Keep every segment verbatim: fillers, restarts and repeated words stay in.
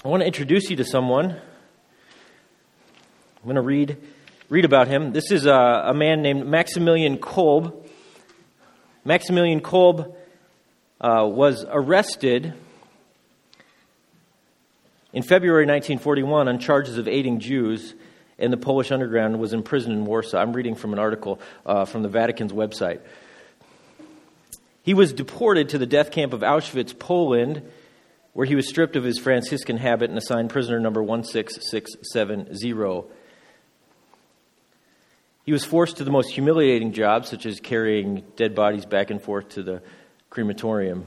I want to introduce you to someone. I'm going to read read about him. This is a, a man named Maximilian Kolbe. Maximilian Kolbe uh, was arrested in February nineteen forty-one on charges of aiding Jews, and the Polish underground was imprisoned in Warsaw. I'm reading from an article uh, from the Vatican's website. He was deported to the death camp of Auschwitz, Poland, where he was stripped of his Franciscan habit and assigned prisoner number one six six seven zero. He was forced to the most humiliating jobs, such as carrying dead bodies back and forth to the crematorium.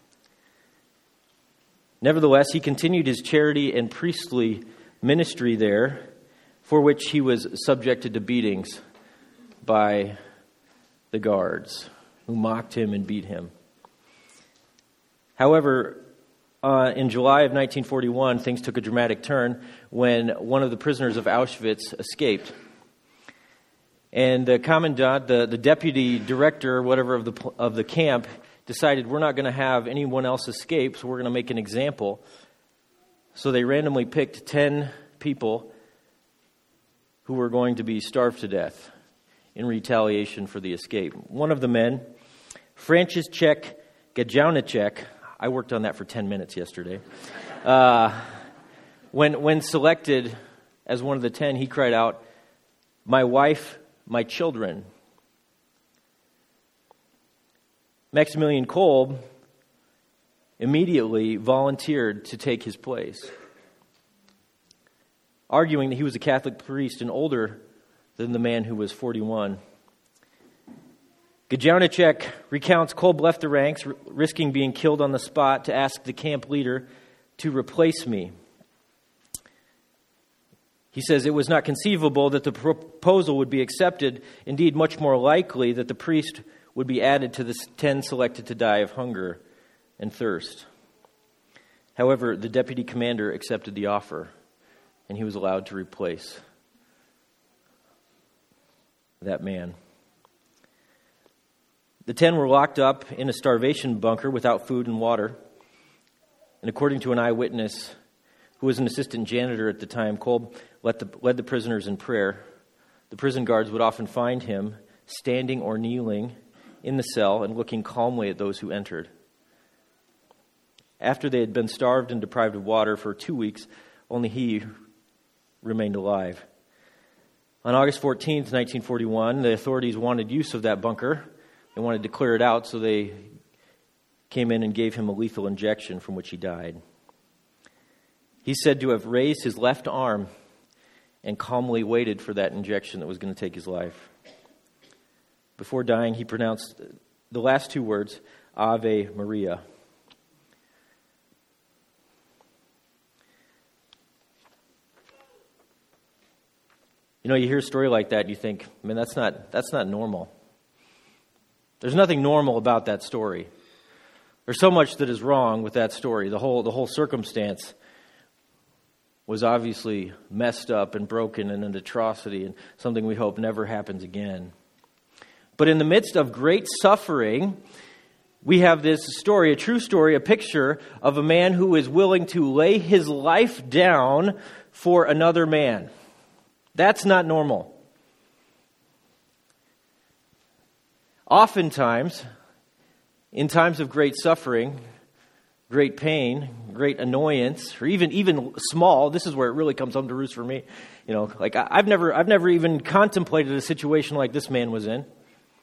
Nevertheless, he continued his charity and priestly ministry there, for which he was subjected to beatings by the guards, who mocked him and beat him. However, uh, in July of nineteen forty-one, things took a dramatic turn when one of the prisoners of Auschwitz escaped. And the commandant, the, the deputy director, whatever, of the of the camp, decided we're not going to have anyone else escape, so we're going to make an example. So they randomly picked ten people who were going to be starved to death in retaliation for the escape. One of the men, Franciszek Gajowniczek, I worked on that for ten minutes yesterday. Uh, when when selected as one of the ten, he cried out, "My wife, my children." Maximilian Kolbe immediately volunteered to take his place, arguing that he was a Catholic priest and older than the man who was forty-one. Gajowniczek recounts Kolbe left the ranks, r- risking being killed on the spot, to ask the camp leader to replace me. He says, "It was not conceivable that the proposal would be accepted. Indeed, much more likely that the priest would be added to the ten selected to die of hunger and thirst." However, the deputy commander accepted the offer, and he was allowed to replace that man. The ten were locked up in a starvation bunker without food and water. And according to an eyewitness, who was an assistant janitor at the time, Kolbe led the, led the prisoners in prayer. The prison guards would often find him standing or kneeling in the cell and looking calmly at those who entered. After they had been starved and deprived of water for two weeks, only he remained alive. On August fourteenth, nineteen forty-one, the authorities wanted use of that bunker. They wanted to clear it out, so they came in and gave him a lethal injection from which he died. He's said to have raised his left arm and calmly waited for that injection that was going to take his life. Before dying, he pronounced the last two words, Ave Maria. You know, you hear a story like that, and you think, man, that's not that's not normal. There's nothing normal about that story. There's so much that is wrong with that story. The whole the whole circumstance was obviously messed up and broken and an atrocity, and something we hope never happens again. But in the midst of great suffering, we have this story, a true story, a picture of a man who is willing to lay his life down for another man. That's not normal. Oftentimes, in times of great suffering, great pain, great annoyance, or even even small, this is where it really comes home to roost for me. You know, like I, I've never I've never even contemplated a situation like this man was in.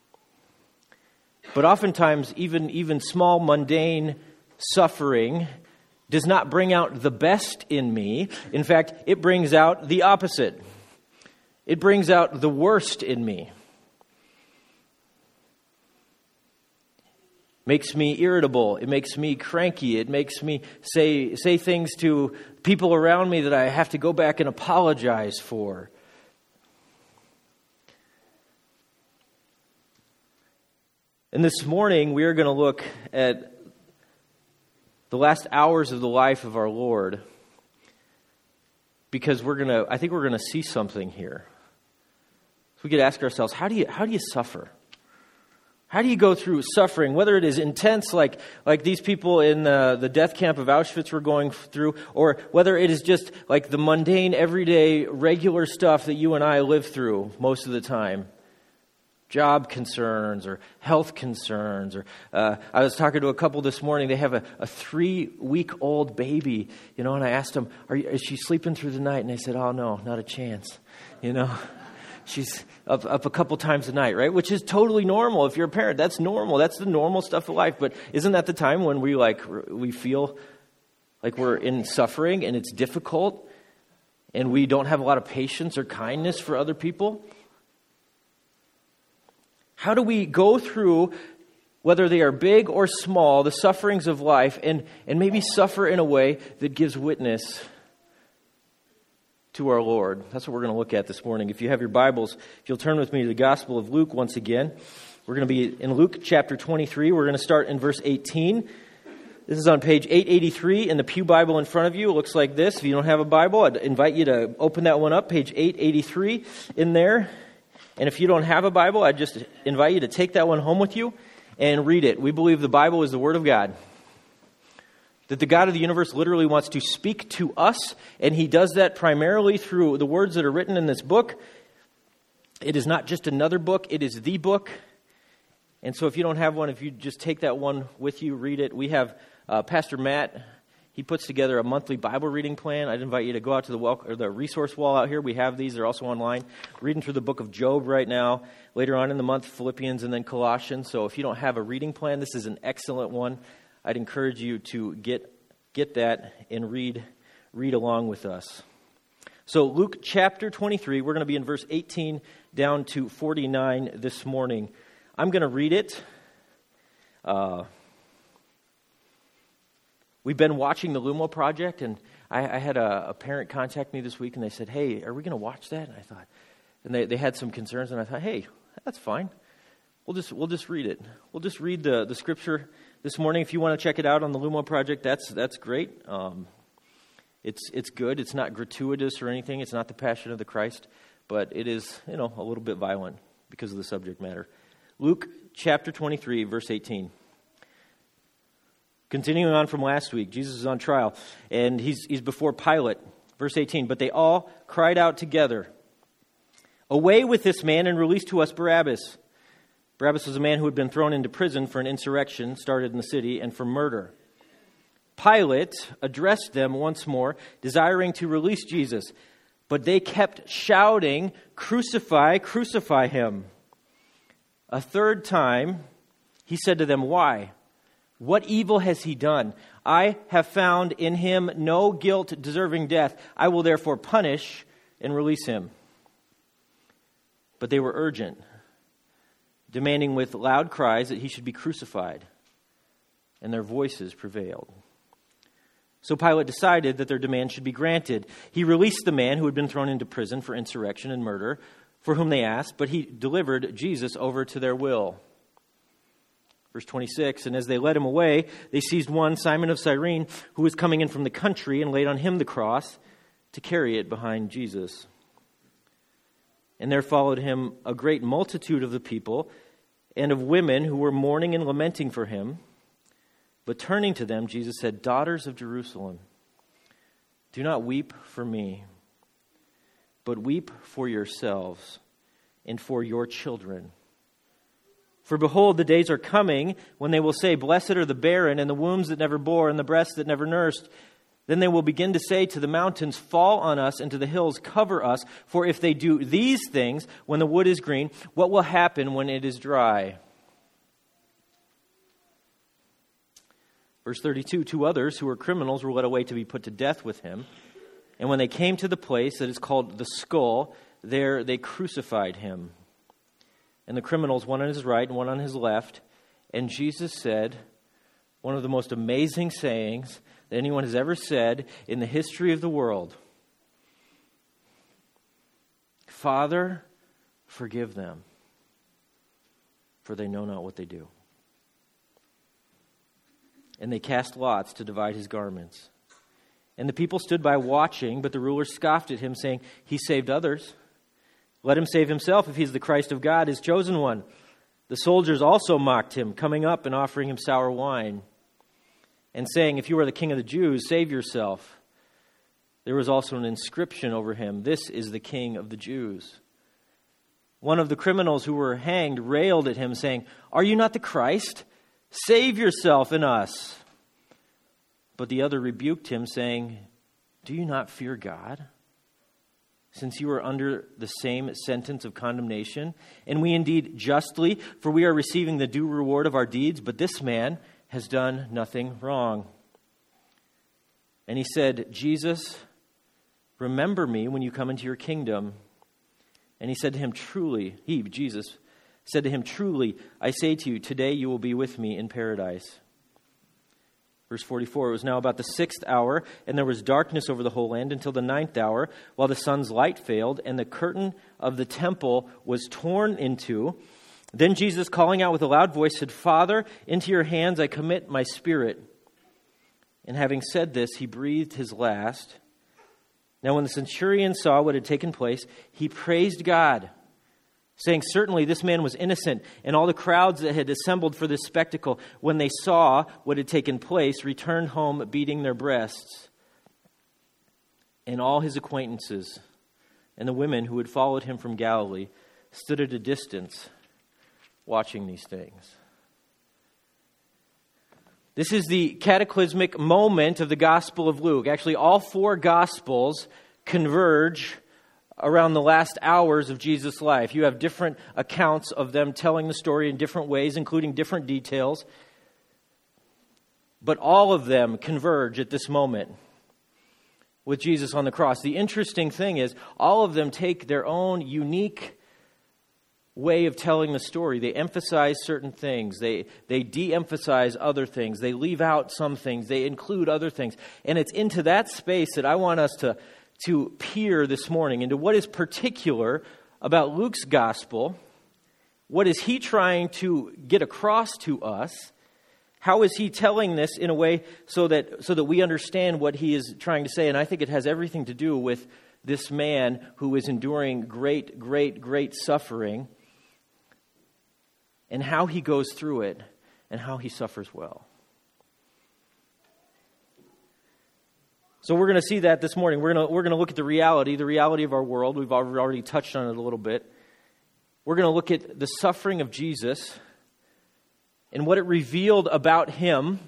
But oftentimes, even even small, mundane suffering does not bring out the best in me. In fact, it brings out the opposite. It brings out the worst in me. Makes me irritable. It makes me cranky. It makes me say say things to people around me that I have to go back and apologize for. And this morning, we are going to look at the last hours of the life of our Lord, because we're going to, I think we're going to see something here. So we could ask ourselves, how do you how do you suffer? How do you go through suffering, whether it is intense like like these people in the, the death camp of Auschwitz were going through, or whether it is just like the mundane, everyday, regular stuff that you and I live through most of the time? Job concerns or health concerns. Or uh, I was talking to a couple this morning. They have a, a three-week-old baby, you know, and I asked them, Are you, is she sleeping through the night? And they said, oh, no, not a chance, you know. She's up, up a couple times a night, right? Which is totally normal. If you're a parent, that's normal. That's the normal stuff of life. But isn't that the time when we like we feel like we're in suffering and it's difficult and we don't have a lot of patience or kindness for other people? How do we go through, whether they are big or small, the sufferings of life and, and maybe suffer in a way that gives witness to our Lord? That's what we're going to look at this morning. If you have your Bibles, if you'll turn with me to the Gospel of Luke once again. We're going to be in Luke chapter twenty-three. We're going to start in verse eighteen. This is on page eight eighty-three in the Pew Bible in front of you. It looks like this. If you don't have a Bible, I'd invite you to open that one up, page eight eighty-three in there. And if you don't have a Bible, I'd just invite you to take that one home with you and read it. We believe the Bible is the Word of God. That the God of the universe literally wants to speak to us, and He does that primarily through the words that are written in this book. It is not just another book, it is the book. And so if you don't have one, if you just take that one with you, read it. We have uh, Pastor Matt, he puts together a monthly Bible reading plan. I'd invite you to go out to the wel- or the resource wall out here. We have these, they're also online. Reading through the book of Job right now. Later on in the month, Philippians and then Colossians. So if you don't have a reading plan, this is an excellent one. I'd encourage you to get get that and read read along with us. So Luke chapter twenty-three, we're going to be in verse eighteen down to forty-nine this morning. I'm going to read it. Uh, we've been watching the Lumo Project, and I, I had a, a parent contact me this week, and they said, hey, are we going to watch that? And I thought, and they, they had some concerns, and I thought, hey, that's fine. We'll just we'll just read it. We'll just read the, the scripture this morning. If you want to check it out on the Lumo Project, that's that's great. Um, it's it's good. It's not gratuitous or anything. It's not the Passion of the Christ, but it is, you know, a little bit violent because of the subject matter. Luke chapter twenty-three, verse eighteen. Continuing on from last week, Jesus is on trial, and he's he's before Pilate. Verse eighteen, but they all cried out together, away with this man and release to us Barabbas. Barabbas was a man who had been thrown into prison for an insurrection started in the city and for murder. Pilate addressed them once more, desiring to release Jesus, but they kept shouting, crucify, crucify him. A third time, he said to them, why? What evil has he done? I have found in him no guilt deserving death. I will therefore punish and release him. But they were urgent, demanding with loud cries that he should be crucified, and their voices prevailed. So Pilate decided that their demand should be granted. He released the man who had been thrown into prison for insurrection and murder, for whom they asked, but he delivered Jesus over to their will. Verse twenty-six, and as they led him away, they seized one, Simon of Cyrene, who was coming in from the country, and laid on him the cross to carry it behind Jesus. And there followed him a great multitude of the people and of women who were mourning and lamenting for him. But turning to them, Jesus said, daughters of Jerusalem, do not weep for me, but weep for yourselves and for your children. For behold, the days are coming when they will say, blessed are the barren and the wombs that never bore and the breasts that never nursed. Then they will begin to say to the mountains, fall on us, and to the hills, cover us. For if they do these things when the wood is green, what will happen when it is dry? Verse thirty-two, two others who were criminals were led away to be put to death with him. And when they came to the place that is called the Skull, there they crucified him. And the criminals, one on his right and one on his left. And Jesus said, one of the most amazing sayings that anyone has ever said in the history of the world. Father, forgive them, for they know not what they do. And they cast lots to divide his garments. And the people stood by watching, but the rulers scoffed at him, saying, he saved others. Let him save himself if he's the Christ of God, his chosen one. The soldiers also mocked him, coming up and offering him sour wine, and saying, "If you are the king of the Jews, save yourself." There was also an inscription over him, "This is the King of the Jews." One of the criminals who were hanged railed at him, saying, "Are you not the Christ? Save yourself and us." But the other rebuked him, saying, "Do you not fear God, since you are under the same sentence of condemnation? And we indeed justly, for we are receiving the due reward of our deeds, but this man has done nothing wrong." And he said, "Jesus, remember me when you come into your kingdom." And he said to him, "Truly," he, Jesus, said to him, "Truly, I say to you, today you will be with me in paradise." Verse forty-four, it was now about the sixth hour, and there was darkness over the whole land until the ninth hour, while the sun's light failed, and the curtain of the temple was torn into. Then Jesus, calling out with a loud voice, said, "Father, into your hands I commit my spirit." And having said this, he breathed his last. Now when the centurion saw what had taken place, he praised God, saying, "Certainly this man was innocent." And all the crowds that had assembled for this spectacle, when they saw what had taken place, returned home beating their breasts. And all his acquaintances and the women who had followed him from Galilee stood at a distance watching these things. This is the cataclysmic moment of the Gospel of Luke. Actually, all four Gospels converge around the last hours of Jesus' life. You have different accounts of them telling the story in different ways, including different details. But all of them converge at this moment with Jesus on the cross. The interesting thing is, all of them take their own unique way of telling the story. They emphasize certain things. They, they de-emphasize other things. They leave out some things. They include other things. And it's into that space that I want us to to peer this morning into what is particular about Luke's gospel. What is he trying to get across to us? How is he telling this in a way so that so that we understand what he is trying to say? And I think it has everything to do with this man who is enduring great, great, great suffering, and how he goes through it and how he suffers well. So we're going to see that this morning. We're going to we're going to look at the reality, the reality of our world. We've already touched on it a little bit. We're going to look at the suffering of Jesus and what it revealed about him.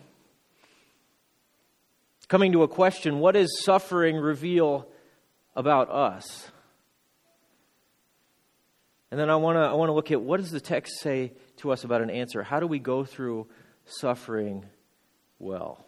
Coming to a question, what does suffering reveal about us? And then I want to I want to look at what does the text say to us about an answer? How do we go through suffering well?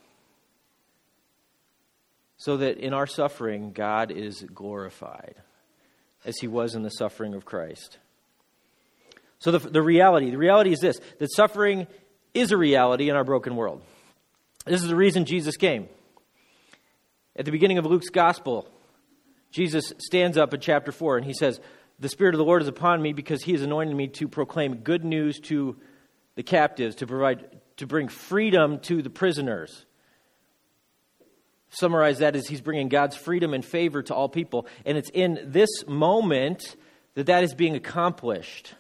So that in our suffering, God is glorified, as he was in the suffering of Christ. So the, the reality, the reality is this, that suffering is a reality in our broken world. This is the reason Jesus came. At the beginning of Luke's gospel, Jesus stands up in chapter four and he says, "The Spirit of the Lord is upon me because he has anointed me to proclaim good news to the captives, to provide, to bring freedom to the prisoners." Summarize that as he's bringing God's freedom and favor to all people. And it's in this moment that that is being accomplished.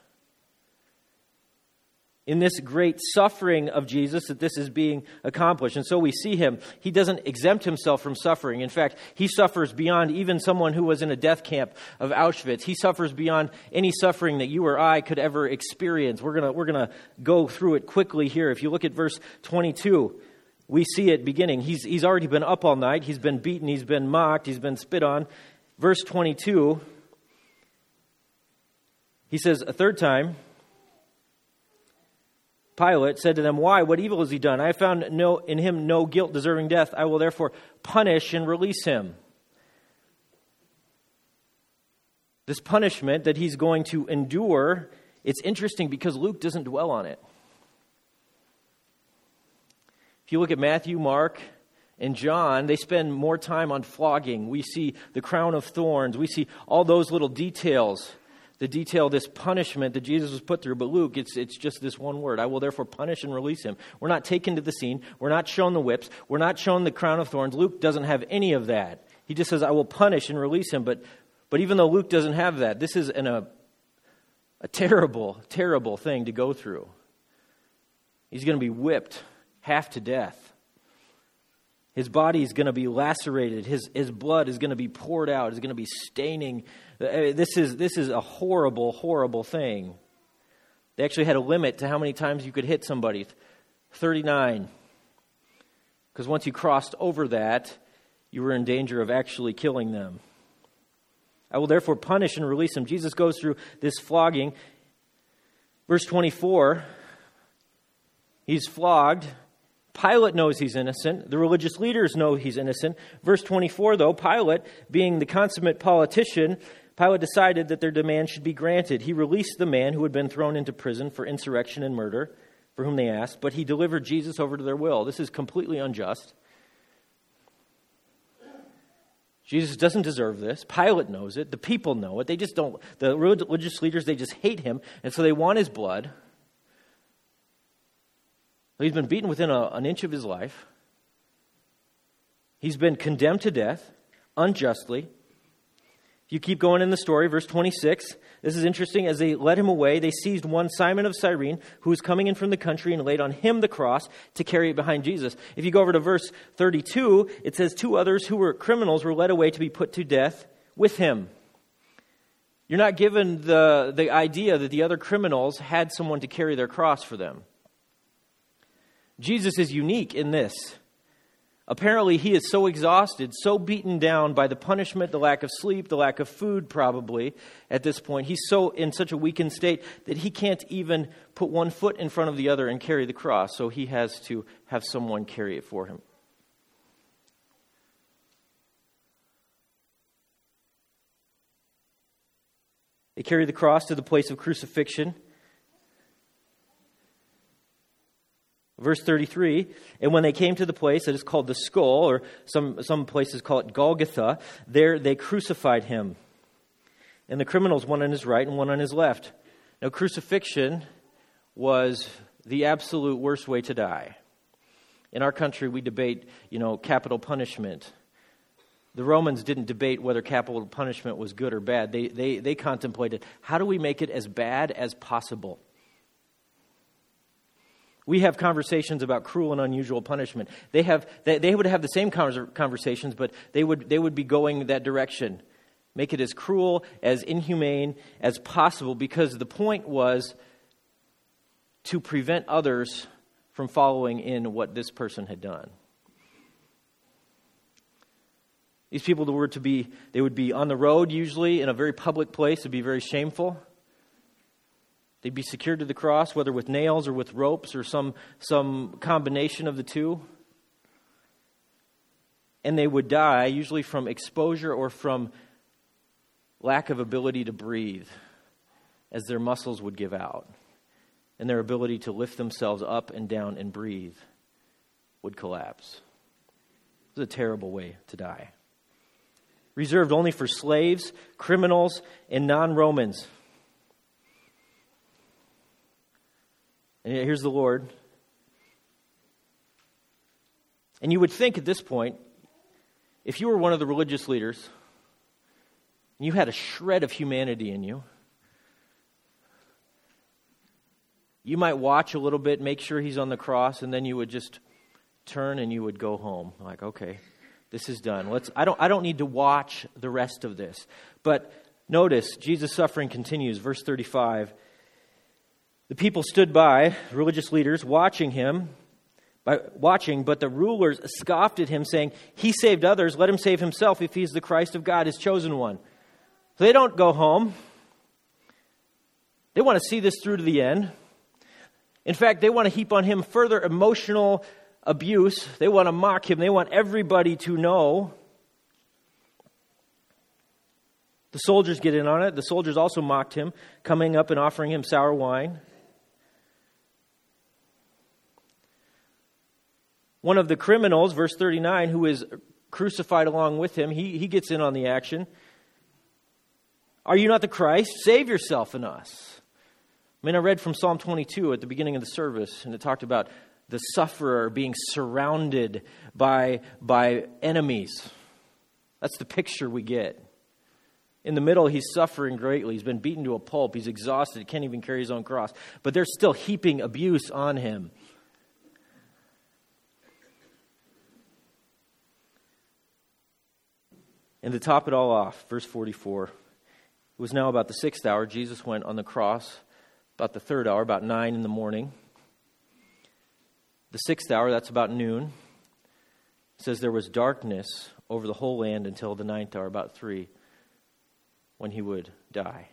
In this great suffering of Jesus that this is being accomplished. And so we see him. He doesn't exempt himself from suffering. In fact, he suffers beyond even someone who was in a death camp of Auschwitz. He suffers beyond any suffering that you or I could ever experience. We're gonna we're gonna go through it quickly here. If you look at verse twenty-two, we see it beginning. He's, he's already been up all night. He's been beaten. He's been mocked. He's been spit on. Verse twenty-two, he says, a third time, Pilate said to them, "Why? What evil has he done? I have found no, in him no guilt deserving death. I will therefore punish and release him." This punishment that he's going to endure, it's interesting because Luke doesn't dwell on it. If you look at Matthew, Mark, and John, they spend more time on flogging. We see the crown of thorns. We see all those little details that detail this punishment that Jesus was put through. But Luke, it's it's just this one word. "I will therefore punish and release him." We're not taken to the scene. We're not shown the whips. We're not shown the crown of thorns. Luke doesn't have any of that. He just says, "I will punish and release him." But but even though Luke doesn't have that, this is an, a, A terrible, terrible thing to go through. He's going to be whipped half to death. His body is going to be lacerated. His, his blood is going to be poured out. It's going to be staining. This is, this is a horrible, horrible thing. They actually had a limit to how many times you could hit somebody. thirty-nine. Because once you crossed over that, you were in danger of actually killing them. I will therefore punish and release him. Jesus goes through this flogging. Verse twenty-four, he's flogged. Pilate knows he's innocent. The religious leaders know he's innocent. Verse twenty-four, though, Pilate, being the consummate politician, Pilate decided that their demand should be granted. He released the man who had been thrown into prison for insurrection and murder, for whom they asked, but he delivered Jesus over to their will. This is completely unjust. Jesus doesn't deserve this. Pilate knows it. The people know it. They just don't, the religious leaders, they just hate him, and so they want his blood. He's been beaten within a, an inch of his life. He's been condemned to death unjustly. If you keep going in the story, verse twenty-six, this is interesting. As they led him away, they seized one Simon of Cyrene, who was coming in from the country, and laid on him the cross to carry it behind Jesus. If you go over to verse thirty-two, it says two others who were criminals were led away to be put to death with him. You're not given the, the idea that the other criminals had someone to carry their cross for them. Jesus is unique in this. Apparently, he is so exhausted, so beaten down by the punishment, the lack of sleep, the lack of food probably at this point. He's so in such a weakened state that he can't even put one foot in front of the other and carry the cross. So he has to have someone carry it for him. They carry the cross to the place of crucifixion. Verse thirty-three, and when they came to the place that is called the Skull, or some, some places call it Golgotha, there they crucified him. And the criminals, one on his right and one on his left. Now, crucifixion was the absolute worst way to die. In our country, we debate, you know, capital punishment. The Romans didn't debate whether capital punishment was good or bad. They, they, they contemplated, how do we make it as bad as possible? We have conversations about cruel and unusual punishment. They have they, they would have the same conversations, but they would they would be going that direction. Make it as cruel, as inhumane as possible, because the point was to prevent others from following in what this person had done. These people were to be they would be on the road, usually in a very public place. It'd be very shameful. They'd be secured to the cross, whether with nails or with ropes or some, some combination of the two. And they would die, usually from exposure or from lack of ability to breathe, as their muscles would give out. And their ability to lift themselves up and down and breathe would collapse. It was a terrible way to die. Reserved only for slaves, criminals, and non-Romans. And here's the Lord. And you would think at this point, if you were one of the religious leaders, and you had a shred of humanity in you, you might watch a little bit, make sure he's on the cross, and then you would just turn and you would go home. Like, okay, this is done. Let's. I don't. I don't need to watch the rest of this. But notice, Jesus' suffering continues. Verse thirty-five. The people stood by, religious leaders, watching him, by watching, but the rulers scoffed at him, saying, he saved others, let him save himself if he's the Christ of God, his chosen one. So they don't go home. They want to see this through to the end. In fact, they want to heap on him further emotional abuse. They want to mock him. They want everybody to know. The soldiers get in on it. The soldiers also mocked him, coming up and offering him sour wine. One of the criminals, verse thirty-nine, who is crucified along with him, he, he gets in on the action. Are you not the Christ? Save yourself and us. I mean, I read from Psalm twenty-two at the beginning of the service, and it talked about the sufferer being surrounded by, by enemies. That's the picture we get. In the middle, he's suffering greatly. He's been beaten to a pulp. He's exhausted. He can't even carry his own cross. But they're still heaping abuse on him. And to top it all off, verse forty-four, it was now about the sixth hour. Jesus went on the cross about the third hour, about nine in the morning. The sixth hour, that's about noon. It says there was darkness over the whole land until the ninth hour, about three, when he would die.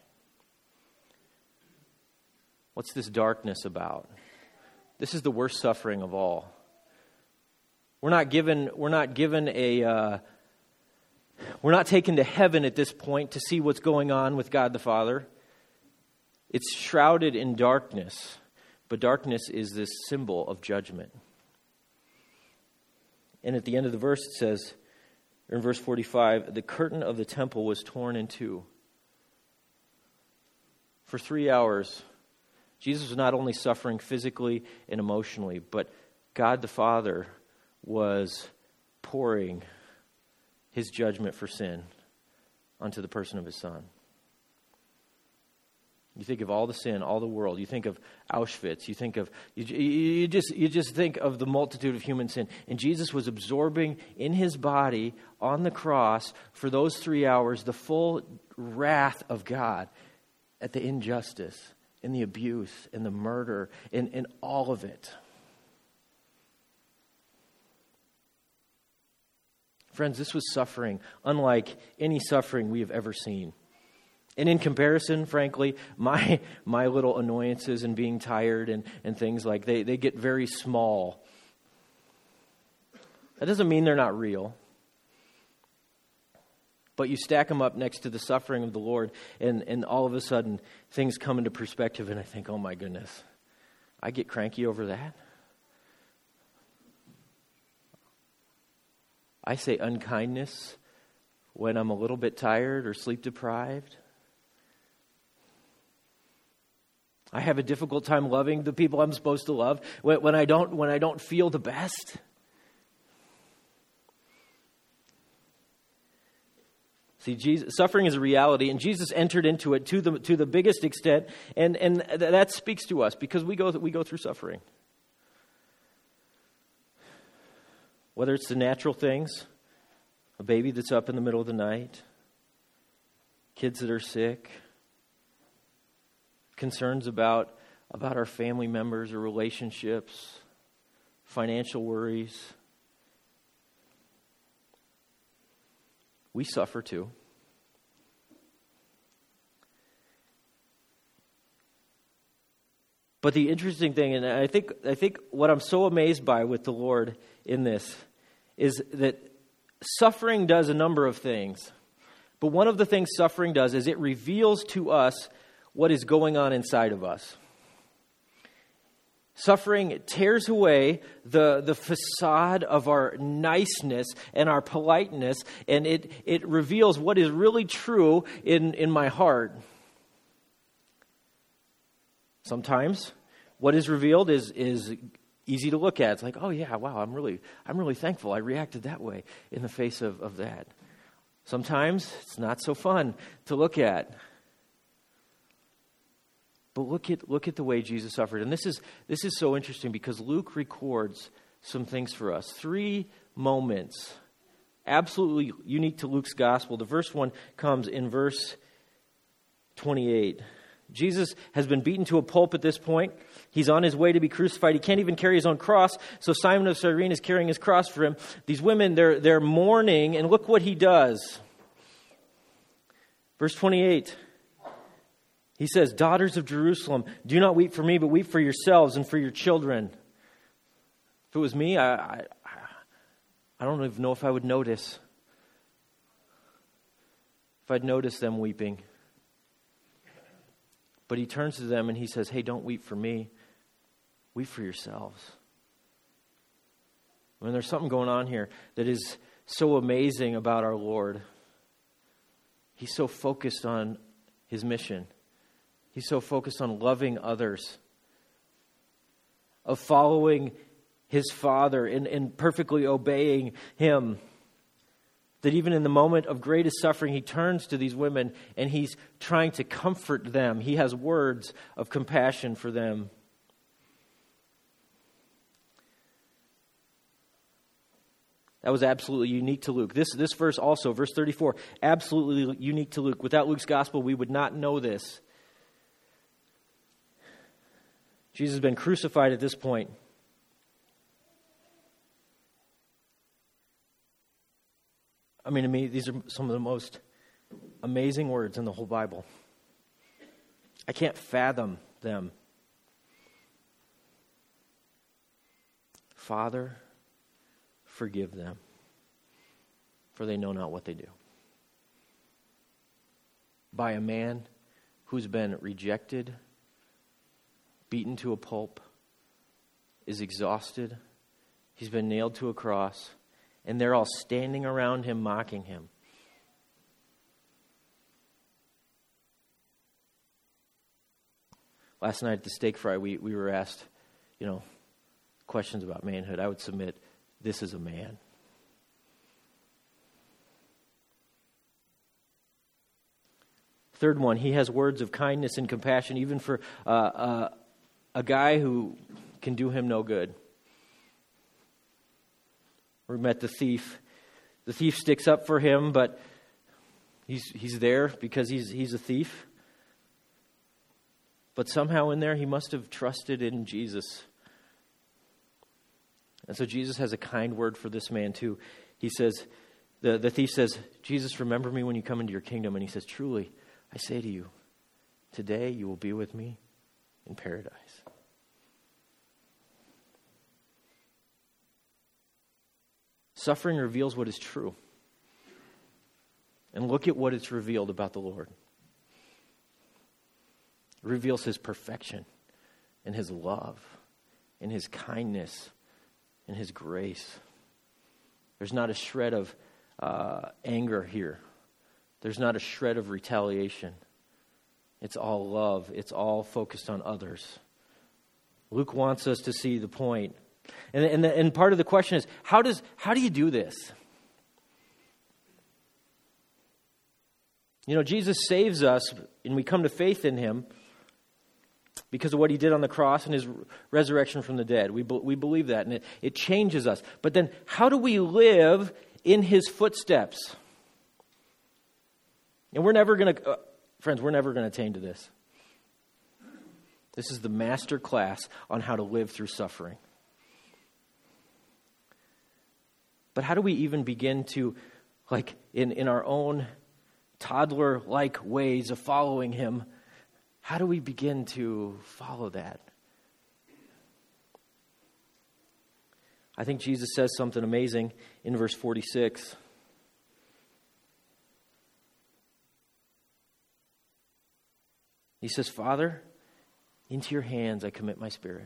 What's this darkness about? This is the worst suffering of all. We're not given, we're not given a... Uh, We're not taken to heaven at this point to see what's going on with God the Father. It's shrouded in darkness, but darkness is this symbol of judgment. And at the end of the verse it says, in verse forty-five, the curtain of the temple was torn in two. For three hours, Jesus was not only suffering physically and emotionally, but God the Father was pouring his judgment for sin onto the person of his Son. You think of all the sin, all the world. You think of Auschwitz. You think of you, you just you just think of the multitude of human sin. And Jesus was absorbing in his body on the cross for those three hours the full wrath of God at the injustice and the abuse and the murder and, and all of it. Friends, this was suffering unlike any suffering we have ever seen. And in comparison, frankly, my my little annoyances and being tired and, and things like they, they get very small. That doesn't mean they're not real. But you stack them up next to the suffering of the Lord, and, and all of a sudden things come into perspective, and I think, oh my goodness, I get cranky over that. I say unkindness when I'm a little bit tired or sleep deprived. I have a difficult time loving the people I'm supposed to love when, when I don't when I don't feel the best. See, Jesus, suffering is a reality, and Jesus entered into it to the to the biggest extent, and and that speaks to us because we go we go through suffering. Whether it's the natural things, a baby that's up in the middle of the night, kids that are sick, concerns about, about our family members or relationships, financial worries. We suffer too. But the interesting thing, and I think I think what I'm so amazed by with the Lord in this, is that suffering does a number of things. But one of the things suffering does is it reveals to us what is going on inside of us. Suffering tears away the, the facade of our niceness and our politeness, and it, it reveals what is really true in, in my heart. Sometimes what is revealed is, is easy to look at. It's like, oh yeah, wow, I'm really I'm really thankful I reacted that way in the face of, of that. Sometimes it's not so fun to look at. But look at look at the way Jesus suffered. And this is this is so interesting because Luke records some things for us. Three moments, absolutely unique to Luke's gospel. The first one comes in verse twenty-eight. Jesus has been beaten to a pulp at this point. He's on his way to be crucified. He can't even carry his own cross, so Simon of Cyrene is carrying his cross for him. These women, they're, they're mourning, and look what he does. Verse twenty-eight, he says, "Daughters of Jerusalem, do not weep for me, but weep for yourselves and for your children." If it was me, I, I, I don't even know if I would notice. If I'd notice them weeping. But he turns to them and he says, hey, don't weep for me. Weep for yourselves. I mean, there's something going on here that is so amazing about our Lord. He's so focused on his mission. He's so focused on loving others, of following his Father and, and perfectly obeying him. That even in the moment of greatest suffering, he turns to these women and he's trying to comfort them. He has words of compassion for them. That was absolutely unique to Luke. This, this verse also, verse thirty-four, absolutely unique to Luke. Without Luke's gospel, we would not know this. Jesus has been crucified at this point. I mean, to me, these are some of the most amazing words in the whole Bible. I can't fathom them. Father, forgive them, for they know not what they do. By a man who's been rejected, beaten to a pulp, is exhausted, he's been nailed to a cross, and they're all standing around him, mocking him. Last night at the steak fry, we, we were asked, you know, questions about manhood. I would submit, this is a man. Third one, he has words of kindness and compassion, even for uh, uh, a guy who can do him no good. We met the thief. The thief sticks up for him, but he's he's there because he's he's a thief. But somehow in there, he must have trusted in Jesus. And so Jesus has a kind word for this man too. He says, the, the thief says, Jesus, remember me when you come into your kingdom. And he says, truly, I say to you, today you will be with me in paradise. Suffering reveals what is true. And look at what it's revealed about the Lord. It reveals his perfection and his love and his kindness and his grace. There's not a shred of uh, anger here. There's not a shred of retaliation. It's all love. It's all focused on others. Luke wants us to see the point. And, and, and part of the question is, how does how do you do this? You know, Jesus saves us, and we come to faith in him because of what he did on the cross and his resurrection from the dead. We, we believe that, and it, it changes us. But then, how do we live in his footsteps? And we're never going to, uh, friends, we're never going to attain to this. This is the master class on how to live through suffering. But how do we even begin to, like, in, in our own toddler-like ways of following him, how do we begin to follow that? I think Jesus says something amazing in verse forty-six. He says, Father, into your hands I commit my spirit.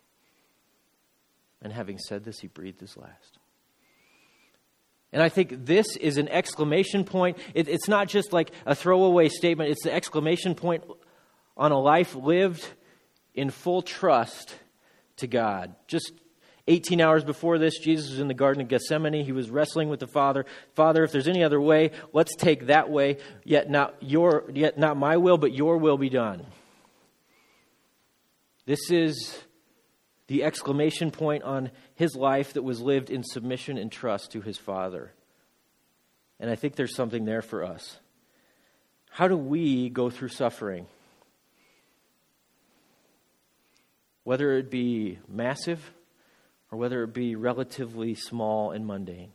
And having said this, he breathed his last. And I think this is an exclamation point. It, it's not just like a throwaway statement. It's the exclamation point on a life lived in full trust to God. Just eighteen hours before this, Jesus was in the Garden of Gethsemane. He was wrestling with the Father. Father, if there's any other way, let's take that way. Yet not your, yet not my will, but your will be done. This is the exclamation point on his life that was lived in submission and trust to his Father. And I think there's something there for us. How do we go through suffering? Whether it be massive or whether it be relatively small and mundane.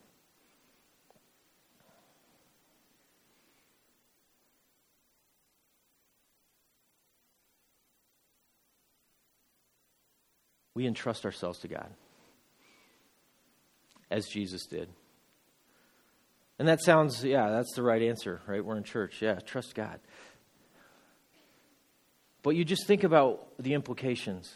We entrust ourselves to God, as Jesus did. And that sounds, yeah, that's the right answer, right? We're in church. Yeah, trust God. But you just think about the implications.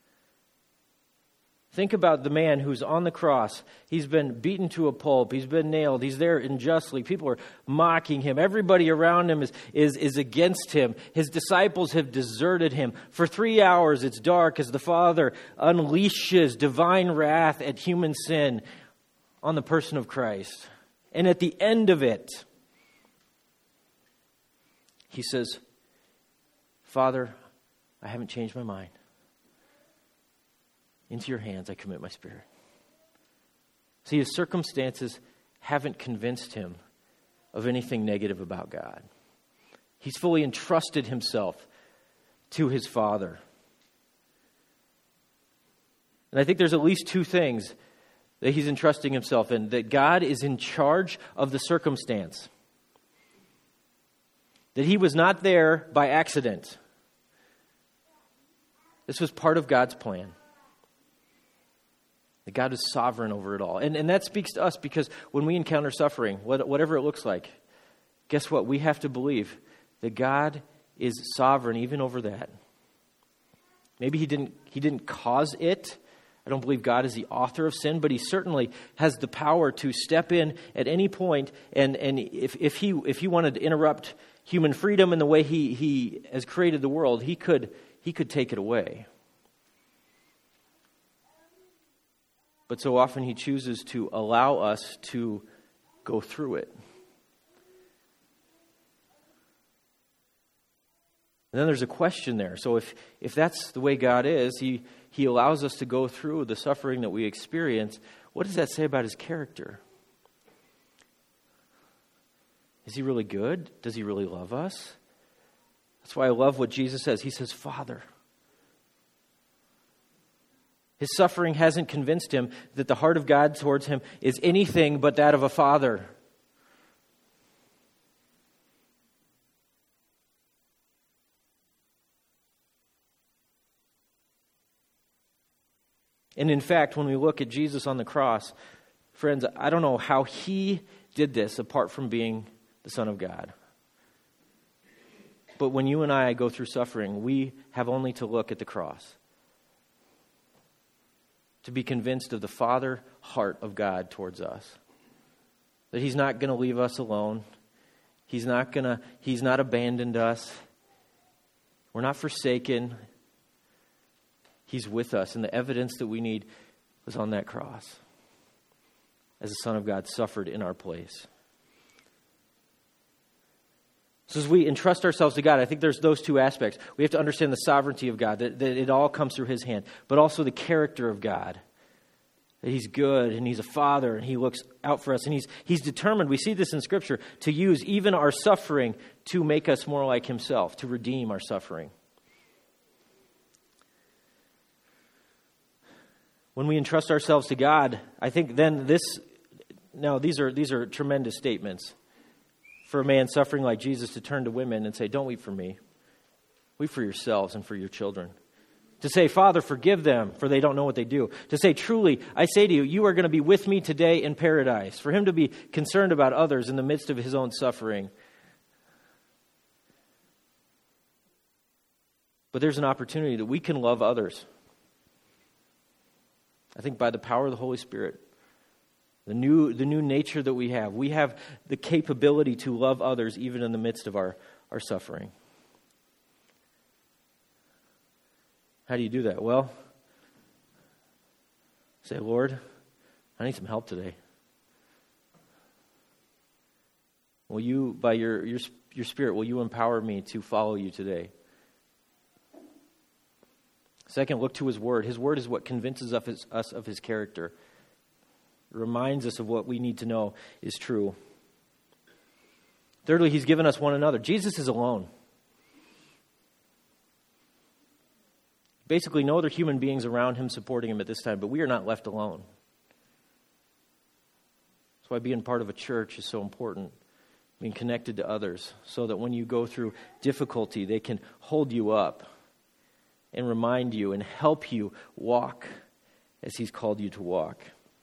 Think about the man who's on the cross. He's been beaten to a pulp. He's been nailed. He's there unjustly. People are mocking him. Everybody around him is, is, is against him. His disciples have deserted him. For three hours it's dark as the Father unleashes divine wrath at human sin on the person of Christ. And at the end of it, he says, Father, I haven't changed my mind. Into your hands I commit my spirit. See, his circumstances haven't convinced him of anything negative about God. He's fully entrusted himself to his Father. And I think there's at least two things that he's entrusting himself in. That God is in charge of the circumstance. That he was not there by accident. This was part of God's plan. That God is sovereign over it all. And, and that speaks to us because when we encounter suffering, whatever it looks like, guess what? We have to believe that God is sovereign even over that. Maybe he didn't, he didn't cause it. I don't believe God is the author of sin, but he certainly has the power to step in at any point. And, and if, if he if he wanted to interrupt human freedom in the way he, he has created the world, he could he could take it away. But so often he chooses to allow us to go through it. And then there's a question there. So if, if that's the way God is, he, he allows us to go through the suffering that we experience, what does that say about his character? Is he really good? Does he really love us? That's why I love what Jesus says. He says, Father. His suffering hasn't convinced him that the heart of God towards him is anything but that of a father. And in fact, when we look at Jesus on the cross, friends, I don't know how he did this apart from being the Son of God. But when you and I go through suffering, we have only to look at the cross to be convinced of the Father heart of God towards us. That he's not going to leave us alone. He's not going to, he's not abandoned us. We're not forsaken. He's with us, and the evidence that we need was on that cross as the Son of God suffered in our place. So as we entrust ourselves to God, I think there's those two aspects. We have to understand the sovereignty of God, that, that it all comes through his hand, but also the character of God. That he's good, and he's a father, and he looks out for us, and he's, he's determined, we see this in Scripture, to use even our suffering to make us more like himself, to redeem our suffering. When we entrust ourselves to God, I think then this, now these are these are tremendous statements. For a man suffering like Jesus to turn to women and say, don't weep for me. Weep for yourselves and for your children. To say, Father, forgive them, for they don't know what they do. To say, truly, I say to you, you are going to be with me today in paradise. For him to be concerned about others in the midst of his own suffering. But there's an opportunity that we can love others. I think by the power of the Holy Spirit, the new the new nature that we have, we have the capability to love others even in the midst of our, our suffering. How do you do that? Well, say, Lord, I need some help today. Will you, by your your, your Spirit, will you empower me to follow you today? Second, look to his word. His word is what convinces of his, us of his character. It reminds us of what we need to know is true. Thirdly, he's given us one another. Jesus is alone. Basically, no other human beings around him supporting him at this time, but we are not left alone. That's why being part of a church is so important. Being connected to others so that when you go through difficulty, they can hold you up and remind you and help you walk as he's called you to walk.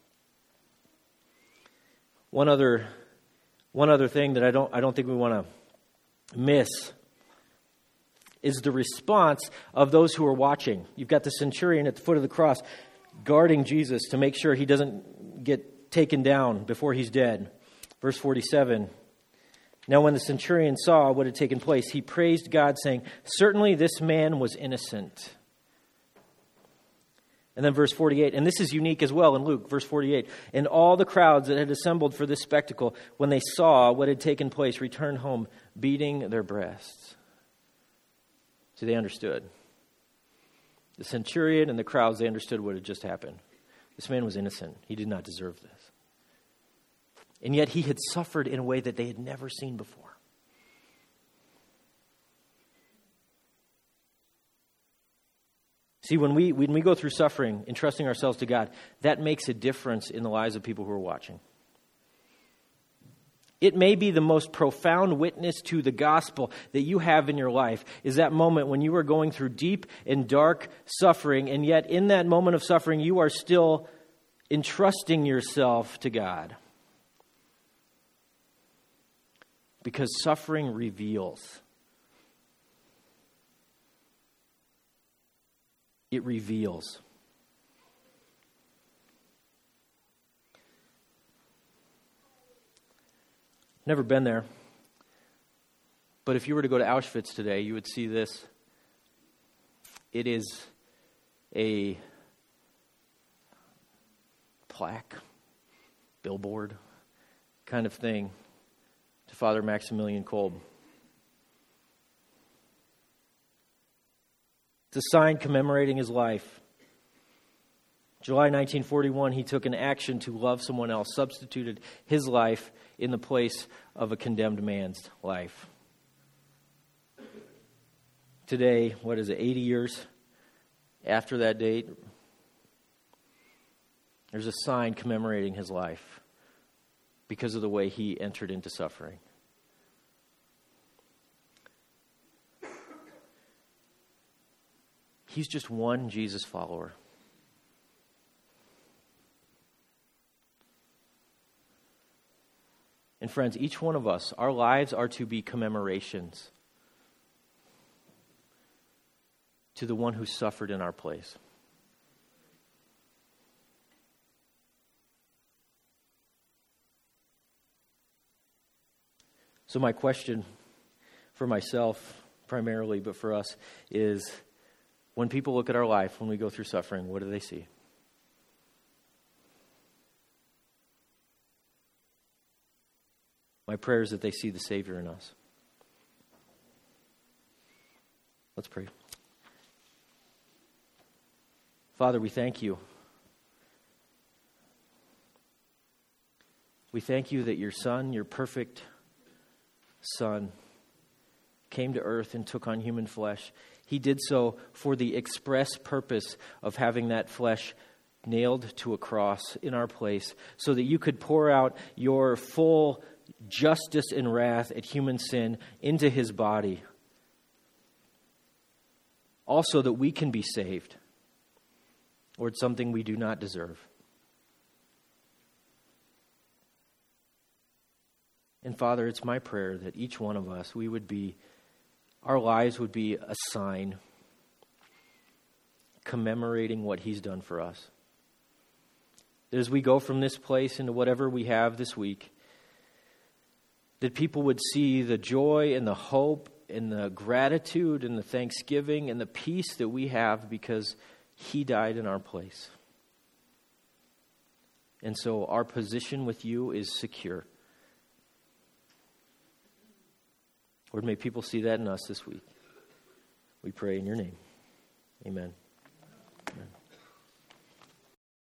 One other, one other thing that I don't, I don't think we want to miss is the response of those who are watching. You've got the centurion at the foot of the cross guarding Jesus to make sure he doesn't get taken down before he's dead. Verse forty-seven. Now when the centurion saw what had taken place, he praised God, saying, certainly this man was innocent. And then verse forty-eight, and this is unique as well in Luke, verse forty-eight. And all the crowds that had assembled for this spectacle, when they saw what had taken place, returned home, beating their breasts. See, they understood. The centurion and the crowds, they understood what had just happened. This man was innocent. He did not deserve this. And yet he had suffered in a way that they had never seen before. See, when we when we go through suffering, entrusting ourselves to God, that makes a difference in the lives of people who are watching. It may be the most profound witness to the gospel that you have in your life, is that moment when you are going through deep and dark suffering, and yet in that moment of suffering, you are still entrusting yourself to God. Because suffering reveals. It reveals. Never been there. But if you were to go to Auschwitz today, you would see this. It is a plaque, billboard kind of thing to Father Maximilian Kolbe. It's a sign commemorating his life. July nineteen forty-one, he took an action to love someone else, substituted his life in the place of a condemned man's life. Today, what is it, eighty years after that date, there's a sign commemorating his life because of the way he entered into suffering. He's just one Jesus follower. And friends, each one of us, our lives are to be commemorations to the one who suffered in our place. So my question for myself primarily, but for us, is when people look at our life, when we go through suffering, what do they see? My prayer is that they see the Savior in us. Let's pray. Father, we thank you. We thank you that your Son, your perfect Son, came to earth and took on human flesh. He did so for the express purpose of having that flesh nailed to a cross in our place so that you could pour out your full justice and wrath at human sin into his body. Also that we can be saved. Lord, something we do not deserve. And Father, it's my prayer that each one of us, we would be, our lives would be a sign commemorating what he's done for us. That as we go from this place into whatever we have this week, that people would see the joy and the hope and the gratitude and the thanksgiving and the peace that we have because he died in our place. And so our position with you is secure. Lord, may people see that in us this week. We pray in your name. Amen.